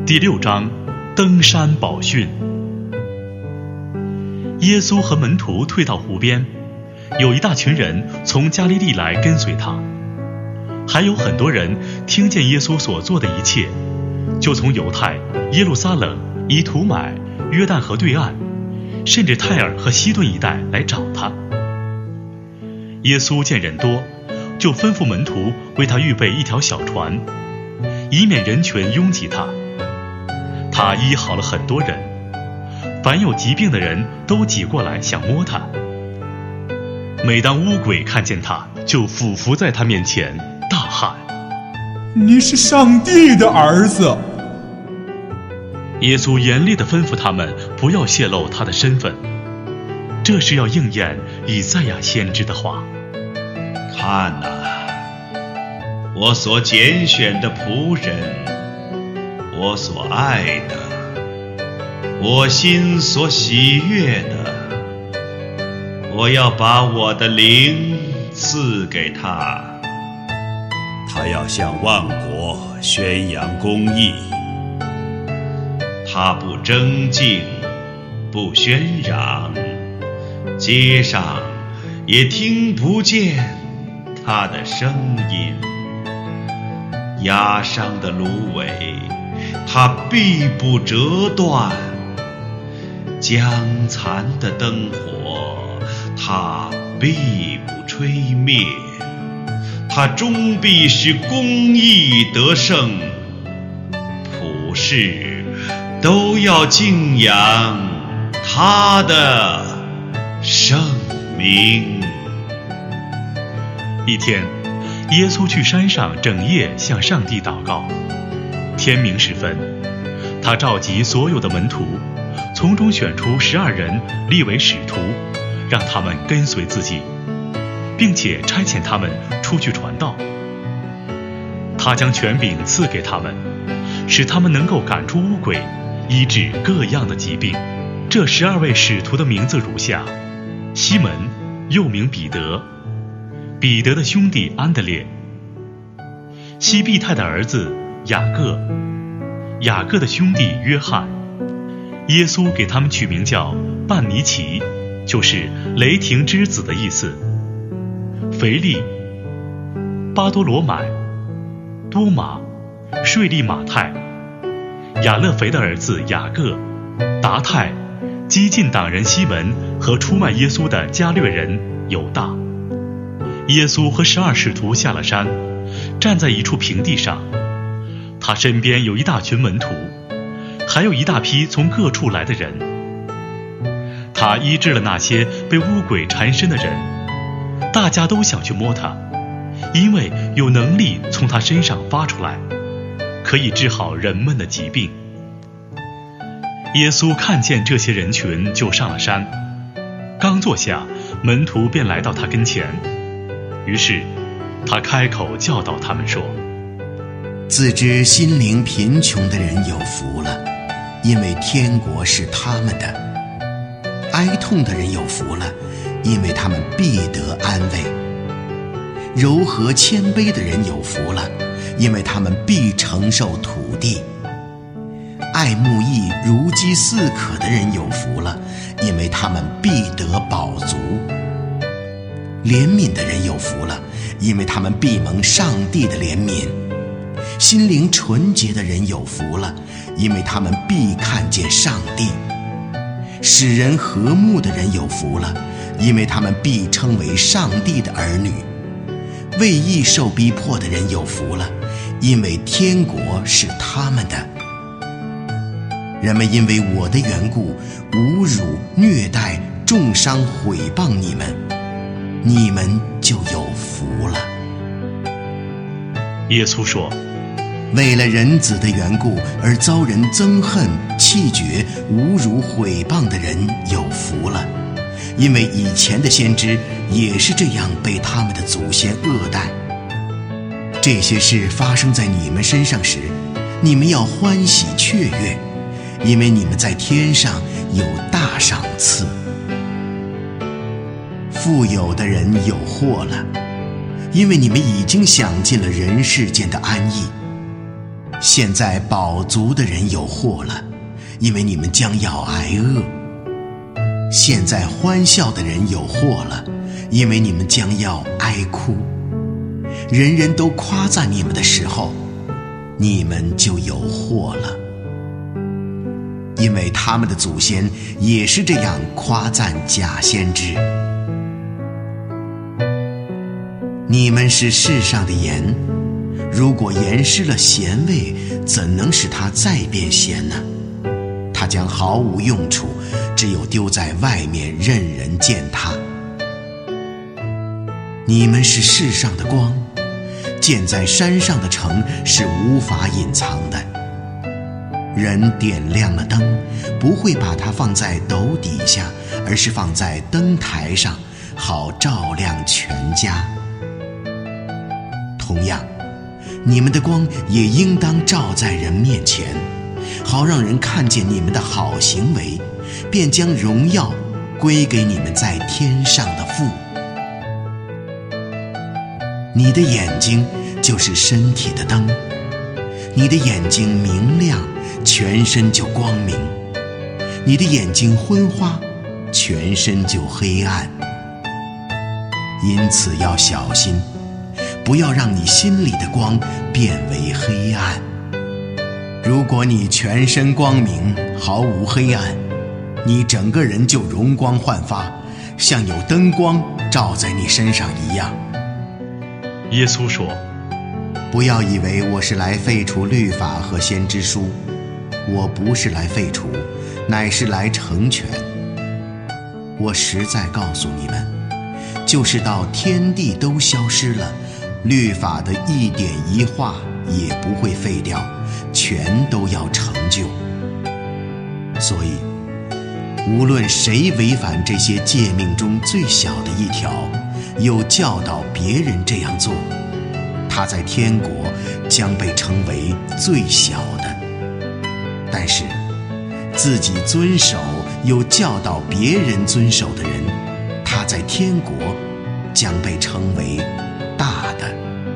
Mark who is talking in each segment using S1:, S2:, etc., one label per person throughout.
S1: 第6章，登山宝训。耶稣和门徒退到湖边，有一大群人从加利利来跟随他，还有很多人听见耶稣所做的一切，就从犹太、耶路撒冷、以图买、约旦河对岸，甚至泰尔和西顿一带来找他。耶稣见人多，就吩咐门徒为他预备一条小船，以免人群拥挤他。他医好了很多人，凡有疾病的人都挤过来想摸他。每当污鬼看见他，就俯伏在他面前大喊：
S2: 你是上帝的儿子！
S1: 耶稣严厉地吩咐他们不要泄露他的身份，这是要应验以赛亚先知的话。
S3: 看哪，我所拣选的仆人，我所爱的，我心所喜悦的，我要把我的灵赐给他。他要向万国宣扬公义，他不争竞，不喧嚷，街上也听不见他的声音。压伤的芦苇他必不折断，将残的灯火他必不吹灭，他终必使公义得胜，普世都要敬仰他的圣名。
S1: 一天，耶稣去山上整夜向上帝祷告。天明时分，他召集所有的门徒，从中选出12人立为使徒，让他们跟随自己，并且差遣他们出去传道。他将权柄赐给他们，使他们能够赶出污鬼，医治各样的疾病。这12位使徒的名字如下：西门，又名彼得，彼得的兄弟安德烈，西庇太的儿子雅各，雅各的兄弟约翰。耶稣给他们取名叫半尼奇，就是雷霆之子的意思。腓力、巴多罗买、多马、税利马太、亚勒腓的儿子雅各、达太、激进党人西门和出卖耶稣的加略人犹大。耶稣和12使徒下了山，站在一处平地上，他身边有一大群门徒，还有一大批从各处来的人。他医治了那些被污鬼缠身的人，大家都想去摸他，因为有能力从他身上发出来，可以治好人们的疾病。耶稣看见这些人群，就上了山，刚坐下，门徒便来到他跟前。于是他开口教导他们说：
S4: 自知心灵贫穷的人有福了，因为天国是他们的；哀痛的人有福了，因为他们必得安慰；柔和谦卑的人有福了，因为他们必承受土地；爱慕义如饥似渴的人有福了，因为他们必得饱足；怜悯的人有福了，因为他们必蒙上帝的怜悯；心灵纯洁的人有福了，因为他们必看见上帝；使人和睦的人有福了，因为他们必称为上帝的儿女；为义受逼迫的人有福了，因为天国是他们的。人们因为我的缘故侮辱、虐待、重伤、毁谤你们，你们就有福了。
S1: 耶稣说：
S4: 为了人子的缘故而遭人憎恨、弃绝、侮辱、毁谤的人有福了，因为以前的先知也是这样被他们的祖先恶待。这些事发生在你们身上时，你们要欢喜雀跃，因为你们在天上有大赏赐。富有的人有祸了，因为你们已经享尽了人世间的安逸。 现在饱足的人有祸了，因为你们将要挨饿；现在欢笑的人有祸了，因为你们将要哀哭。人人都夸赞你们的时候，你们就有祸了，因为他们的祖先也是这样夸赞假先知。你们是世上的盐，如果盐失了咸味，怎能使它再变咸呢？它将毫无用处，只有丢在外面，任人践踏。你们是世上的光，建在山上的城是无法隐藏的。人点亮了灯，不会把它放在斗底下，而是放在灯台上，好照亮全家。同样，你们的光也应当照在人面前，好让人看见你们的好行为，便将荣耀归给你们在天上的父。你的眼睛就是身体的灯，你的眼睛明亮，全身就光明；你的眼睛昏花，全身就黑暗。因此要小心，不要让你心里的光变为黑暗。如果你全身光明，毫无黑暗，你整个人就容光焕发，像有灯光照在你身上一样。
S1: 耶稣说：
S4: 不要以为我是来废除律法和先知书，我不是来废除，乃是来成全。我实在告诉你们，就是到天地都消失了，律法的一点一画也不会废掉，全都要成就。所以无论谁违反这些诫命中最小的一条，又教导别人这样做，他在天国将被称为最小的；但是自己遵守又教导别人遵守的人，他在天国将被称为大的。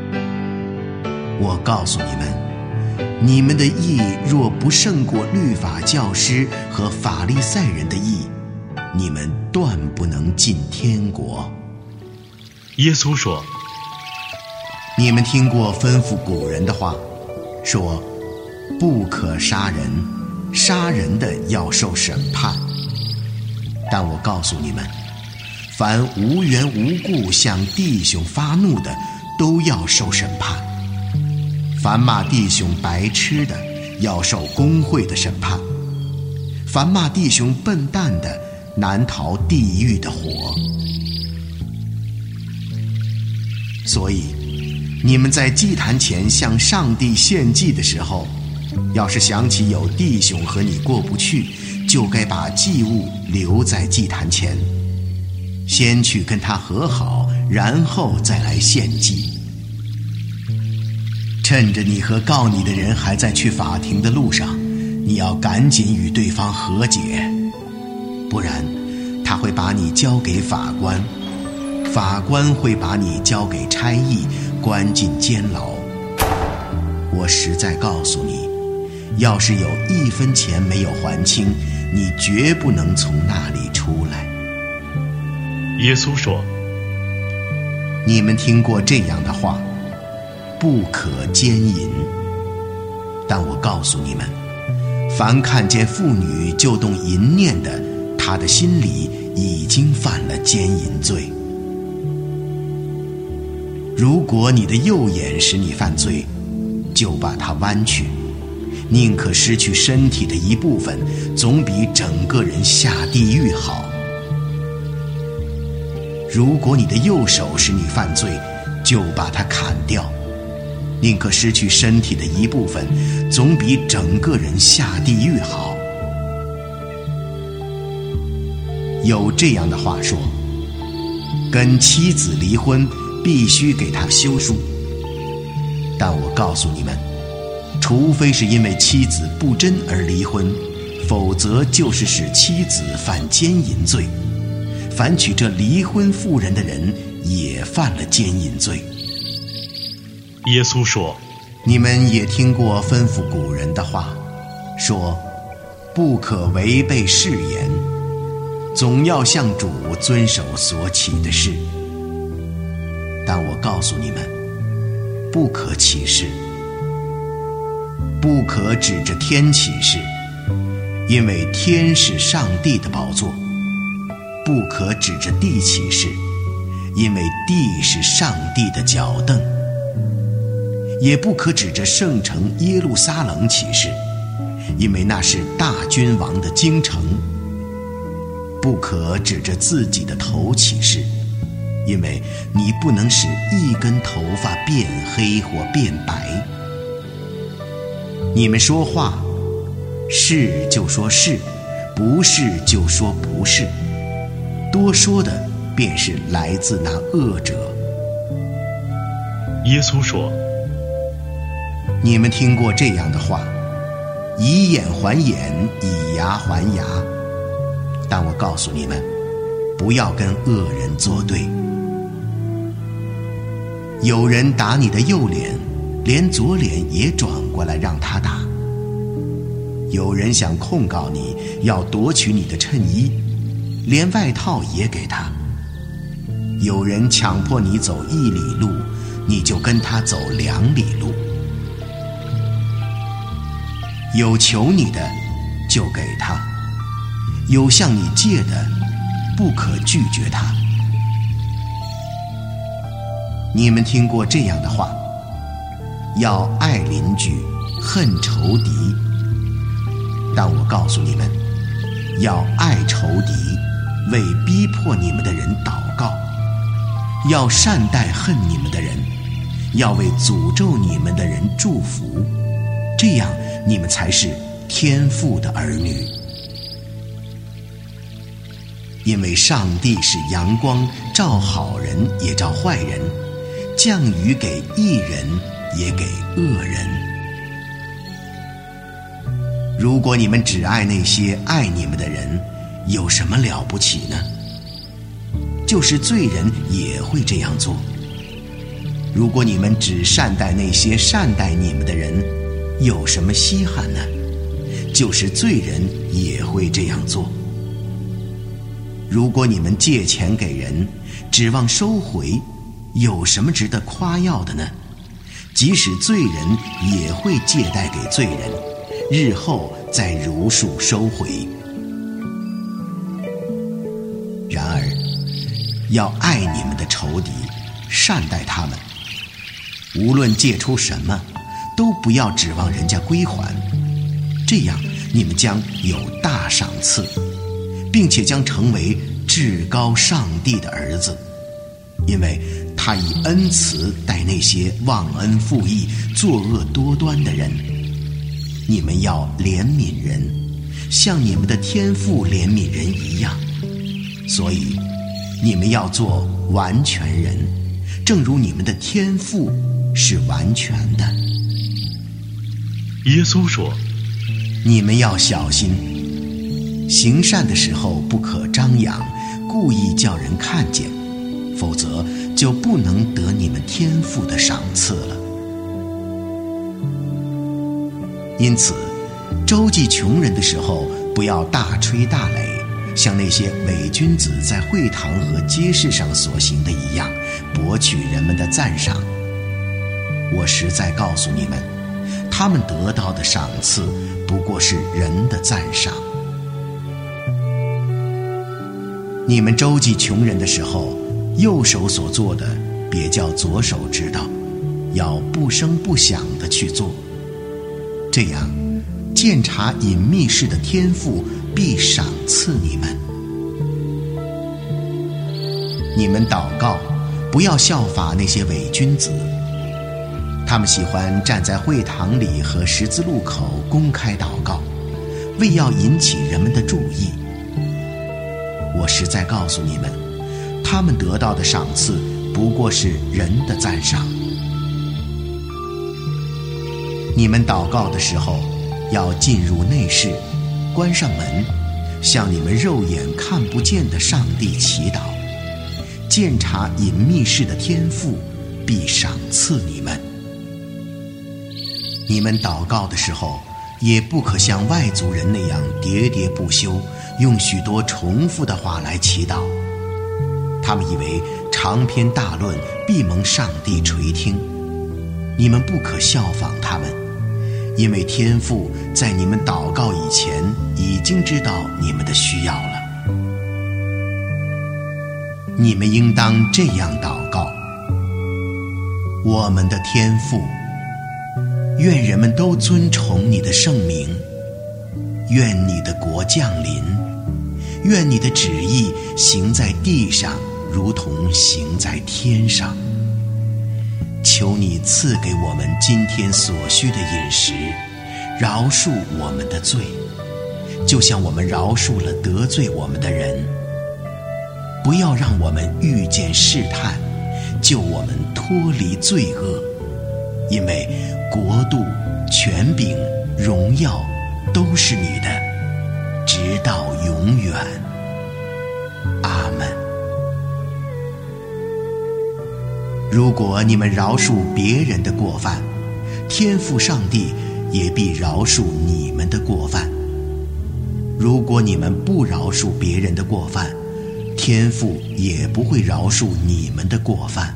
S4: 我告诉你们，你们的义若不胜过律法教师和法利赛人的义，你们断不能进天国。
S1: 耶稣说：
S4: 你们听过吩咐古人的话，说不可杀人，杀人的要受审判。但我告诉你们，凡无缘无故向弟兄发怒的，都要受审判；凡骂弟兄白痴的，要受公会的审判；凡骂弟兄笨蛋的，难逃地狱的火。所以你们在祭坛前向上帝献祭的时候，要是想起有弟兄和你过不去，就该把祭物留在祭坛前，先去跟他和好，然后再来献祭。趁着你和告你的人还在去法庭的路上，你要赶紧与对方和解，不然他会把你交给法官，法官会把你交给差役，关进监牢。我实在告诉你，要是有1分钱没有还清，你绝不能从那里出来。
S1: 耶稣说：
S4: 你们听过这样的话，不可奸淫。但我告诉你们，凡看见妇女就动淫念的，他的心里已经犯了奸淫罪。如果你的右眼使你犯罪，就把它剜去，宁可失去身体的一部分，总比整个人下地狱好。如果你的右手使你犯罪，就把它砍掉，宁可失去身体的一部分，总比整个人下地狱好。有这样的话说，跟妻子离婚必须给他休书。但我告诉你们，除非是因为妻子不贞而离婚，否则就是使妻子犯奸淫罪。凡娶这离婚妇人的人，也犯了奸淫罪。
S1: 耶稣说：
S4: 你们也听过吩咐古人的话，说不可违背誓言，总要向主遵守所起的誓。但我告诉你们，不可起誓，不可指着天起誓，因为天是上帝的宝座；不可指着地起誓，因为地是上帝的脚凳；也不可指着圣城耶路撒冷起誓，因为那是大君王的京城；不可指着自己的头起誓，因为你不能使一根头发变黑或变白。你们说话，是就说是，不是就说不是，多说的便是来自那恶者。
S1: 耶稣说：
S4: 你们听过这样的话，以眼还眼，以牙还牙。但我告诉你们，不要跟恶人作对。有人打你的右脸，连左脸也转过来让他打。有人想控告你，要夺取你的衬衣，连外套也给他。有人强迫你走1里路，你就跟他走2里路。有求你的就给他，有向你借的不可拒绝他。你们听过这样的话，要爱邻居，恨仇敌。但我告诉你们，要爱仇敌，为逼迫你们的人祷告；要善待恨你们的人，要为诅咒你们的人祝福。这样你们才是天父的儿女。因为上帝是阳光，照好人也照坏人，降雨给义人也给恶人。如果你们只爱那些爱你们的人，有什么了不起呢？就是罪人也会这样做。如果你们只善待那些善待你们的人，有什么稀罕呢？就是罪人也会这样做。如果你们借钱给人，指望收回，有什么值得夸耀的呢？即使罪人也会借贷给罪人，日后再如数收回。然而，要爱你们的仇敌，善待他们。无论借出什么，都不要指望人家归还，这样你们将有大赏赐，并且将成为至高上帝的儿子，因为他以恩慈待那些忘恩负义、作恶多端的人。你们要怜悯人，像你们的天父怜悯人一样。所以你们要做完全人，正如你们的天父是完全的。
S1: 耶稣说：
S4: 你们要小心，行善的时候不可张扬，故意叫人看见，否则就不能得你们天父的赏赐了。因此，周济穷人的时候，不要大吹大擂，像那些伪君子在会堂和街市上所行的一样，博取人们的赞赏。我实在告诉你们，他们得到的赏赐不过是人的赞赏。你们周济穷人的时候，右手所做的，别叫左手知道，要不声不响地去做。这样，鉴察隐秘事的天父必赏赐你们。你们祷告，不要效法那些伪君子，他们喜欢站在会堂里和十字路口公开祷告，为要引起人们的注意。我实在告诉你们，他们得到的赏赐不过是人的赞赏。你们祷告的时候，要进入内室，关上门，向你们肉眼看不见的上帝祈祷，鉴察隐秘事的天父必赏赐你们。 你们祷告的时候，也不可像外族人那样喋喋不休，用许多重复的话来祈祷。他们以为长篇大论必蒙上帝垂听。你们不可效仿他们，因为天父在你们祷告以前已经知道你们的需要了。你们应当这样祷告：我们的天父，愿人们都尊崇你的圣名，愿你的国降临，愿你的旨意行在地上，如同行在天上。求你赐给我们今天所需的饮食，饶恕我们的罪，就像我们饶恕了得罪我们的人。不要让我们遇见试探，救我们脱离罪恶，因为国度、权柄、荣耀都是你的，直到永远。阿们。如果你们饶恕别人的过犯，天父上帝也必饶恕你们的过犯。如果你们不饶恕别人的过犯，天父也不会饶恕你们的过犯。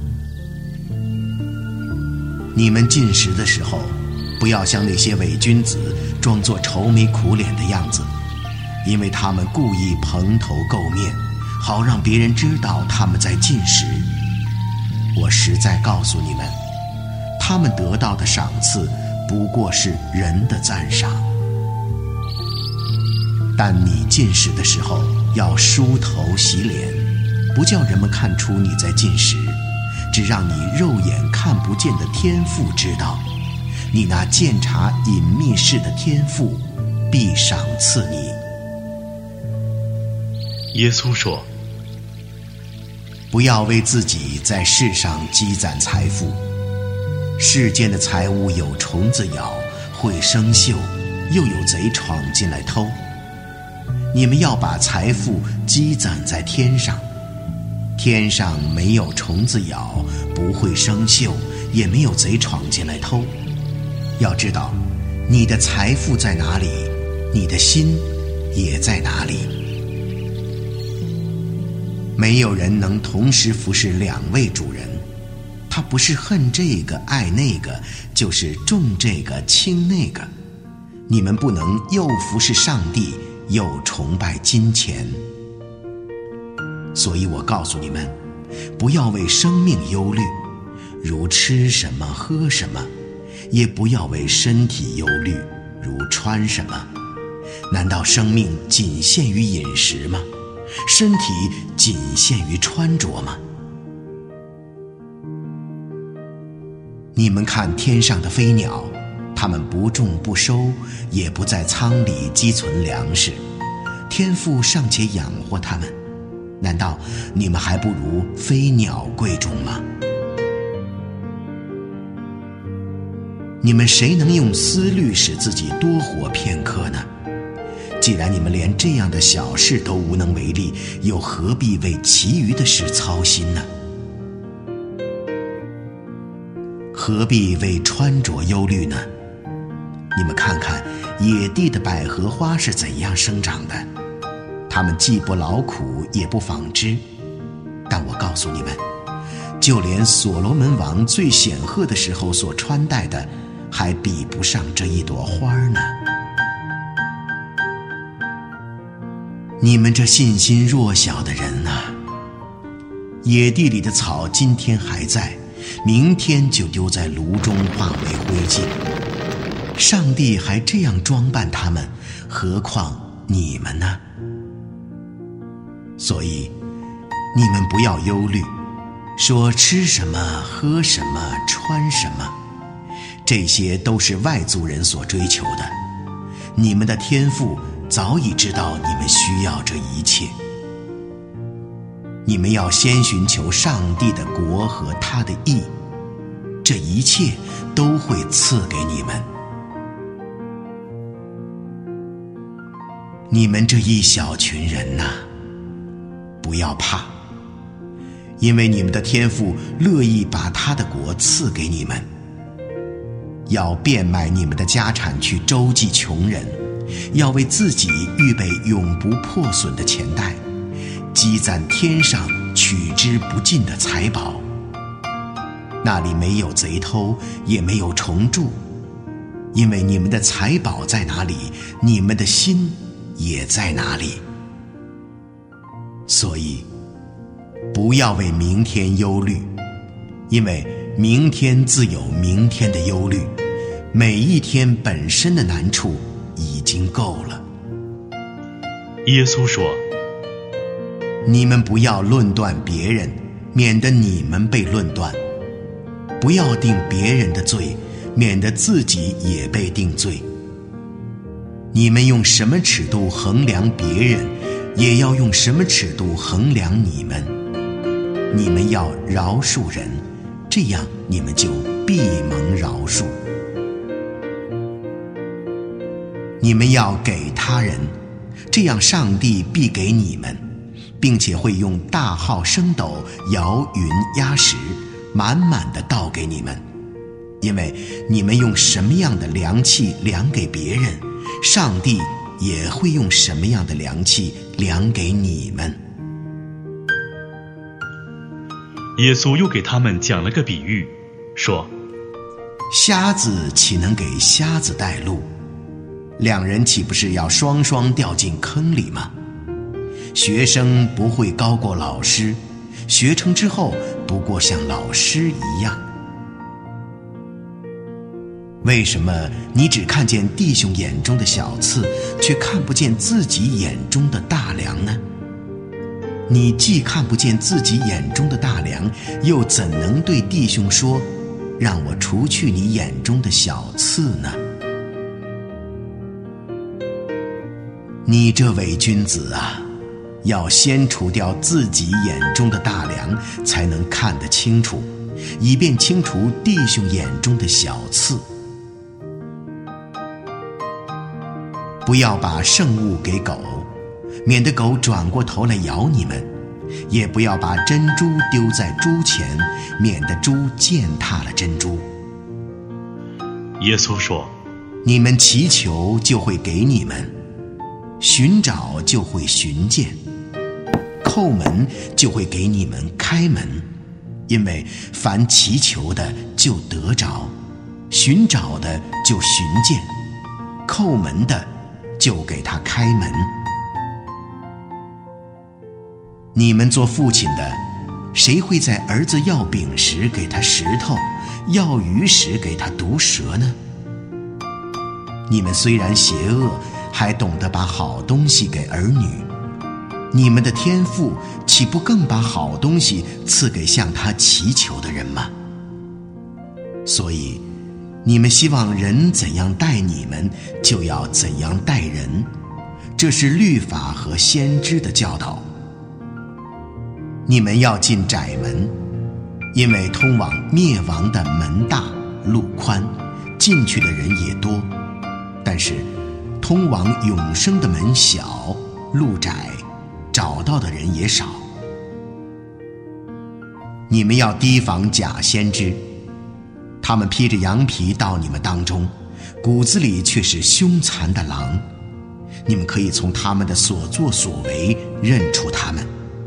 S4: 你们进食的时候，不要像那些伪君子装作愁眉苦脸的样子，因为他们故意蓬头垢面，好让别人知道他们在进食。我实在告诉你们，他们得到的赏赐不过是人的赞赏。但你进食的时候要梳头洗脸，不叫人们看出你在进食，只让你肉眼看不见的天父知道。你那鉴察隐秘事的天父必赏赐你。
S1: 耶稣说：
S4: 不要为自己在世上积攒财富，世间的财物有虫子咬，会生锈，又有贼闯进来偷。你们要把财富积攒在天上，天上没有虫子咬，不会生锈，也没有贼闯进来偷。要知道，你的财富在哪里，你的心也在哪里。没有人能同时服侍两位主人，他不是恨这个爱那个，就是重这个轻那个。你们不能又服侍上帝，又崇拜金钱。所以我告诉你们，不要为生命忧虑，如吃什么喝什么，也不要为身体忧虑，如穿什么。难道生命仅限于饮食吗？身体仅限于穿着吗？你们看天上的飞鸟，它们不种不收，也不在仓里积存粮食，天父尚且养活它们，难道你们还不如飞鸟贵重吗？你们谁能用思虑使自己多活片刻呢？既然你们连这样的小事都无能为力，又何必为其余的事操心呢？何必为穿着忧虑呢？你们看看野地的百合花是怎样生长的，它们既不劳苦，也不纺织。但我告诉你们，就连所罗门王最显赫的时候所穿戴的，还比不上这一朵花呢。你们这信心弱小的人啊，野地里的草今天还在，明天就丢在炉中化为灰烬。上帝还这样装扮他们，何况你们呢？所以你们不要忧虑，说吃什么喝什么穿什么，这些都是外族人所追求的。你们的天父早已知道你们需要这一切。你们要先寻求上帝的国和他的义，这一切都会赐给你们。你们这一小群人呐，不要怕，因为你们的天父乐意把他的国赐给你们。 要变卖你们的家产去周济穷人，要为自己预备永不破损的钱袋，积攒天上取之不尽的财宝。那里没有贼偷，也没有虫蛀，因为你们的财宝在哪里，你们的心也在哪里。所以不要为明天忧虑，因为明天自有明天的忧虑，每一天本身的难处已经够了。
S1: 耶稣说：
S4: 你们不要论断别人，免得你们被论断；不要定别人的罪，免得自己也被定罪。你们用什么尺度衡量别人，也要用什么尺度衡量你们。你们要饶恕人，这样你们就必蒙饶恕。你们要给他人，这样上帝必给你们，并且会用大号升斗摇云压石，满满的倒给你们。因为你们用什么样的量器量给别人，上帝也会用什么样的量器量给你们。
S1: 耶稣又给他们讲了个比喻，说：
S4: 瞎子岂能给瞎子带路？两人岂不是要双双掉进坑里吗？学生不会高过老师，学成之后不过像老师一样。为什么你只看见弟兄眼中的小刺，却看不见自己眼中的大梁呢？你既看不见自己眼中的大梁，又怎能对弟兄说，让我除去你眼中的小刺呢？你这伪君子啊，要先除掉自己眼中的大梁，才能看得清楚，以便清除弟兄眼中的小刺。不要把圣物给狗，免得狗转过头来咬你们；也不要把珍珠丢在猪前，免得猪践踏了珍珠。
S1: 耶稣说：
S4: 你们祈求就会给你们，寻找就会寻见，叩门就会给你们开门。因为凡祈求的就得着，寻找的就寻见，叩门的就给他开门。你们做父亲的，谁会在儿子要饼时给他石头，要鱼时给他毒蛇呢？你们虽然邪恶，还懂得把好东西给儿女，你们的天父岂不更把好东西赐给向他祈求的人吗？所以你们希望人怎样待你们，就要怎样待人，这是律法和先知的教导。你们要进窄门，因为通往灭亡的门大路宽，进去的人也多；但是通往永生的门小路窄，找到的人也少。你们要提防假先知，他们披着羊皮到你们当中，骨子里却是凶残的狼。你们可以从他们的所作所为认出他们。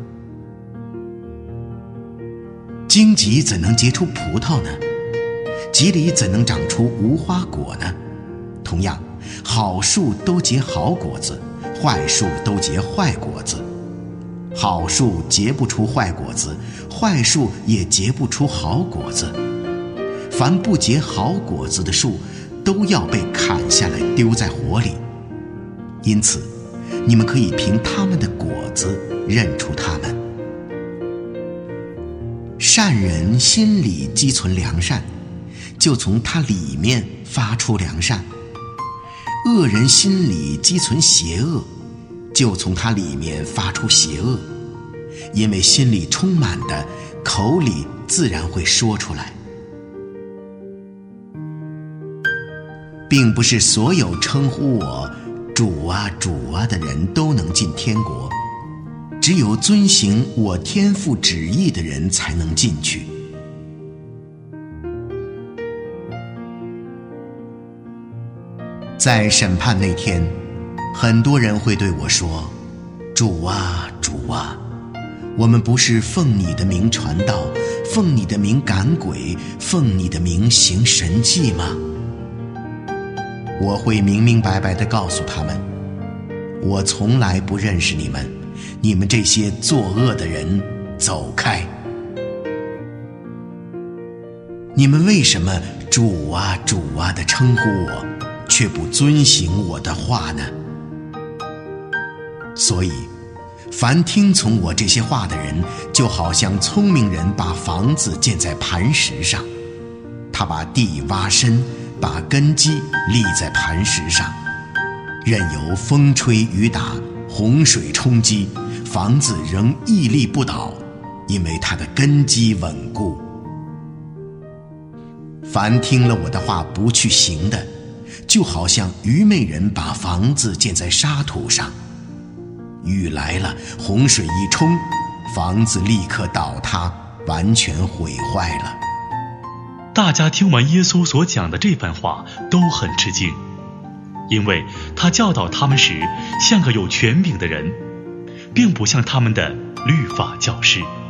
S4: 荆棘怎能结出葡萄呢？棘里怎能长出无花果呢？同样，好树都结好果子，坏树都结坏果子。好树结不出坏果子，坏树也结不出好果子。凡不结好果子的树，都要被砍下来丢在火里。因此，你们可以凭他们的果子认出他们。善人心里积存良善，就从他里面发出良善；恶人心里积存邪恶，就从他里面发出邪恶。因为心里充满的，口里自然会说出来。并不是所有称呼我主啊主啊的人都能进天国，只有遵行我天父旨意的人才能进去。 在审判那天，很多人会对我说：主啊，主啊，我们不是奉你的名传道，奉你的名赶鬼，奉你的名行神迹吗？我会明明白白地告诉他们，我从来不认识你们，你们这些作恶的人，走开！你们为什么主啊，主啊地称呼我，却不遵行我的话呢？所以凡听从我这些话的人，就好像聪明人把房子建在磐石上，他把地挖深，把根基立在磐石上，任由风吹雨打，洪水冲击，房子仍屹立不倒，因为它的根基稳固。凡听了我的话不去行的，就好像愚昧人把房子建在沙土上，雨来了，洪水一冲，房子立刻倒塌，完全毁坏了。
S1: 大家听完耶稣所讲的这番话都很吃惊，因为他教导他们时像个有权柄的人，并不像他们的律法教师。